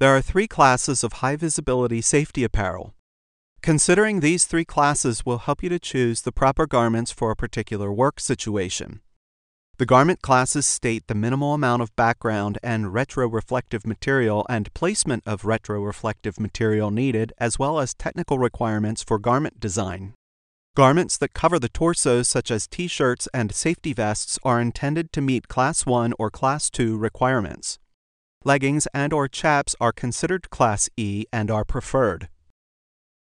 There are three classes of high-visibility safety apparel. Considering these three classes will help you to choose the proper garments for a particular work situation. The garment classes state the minimal amount of background and retroreflective material and placement of retroreflective material needed, as well as technical requirements for garment design. Garments that cover the torso, such as t-shirts and safety vests, are intended to meet Class 1 or Class 2 requirements. Leggings and/or chaps are considered Class E and are preferred.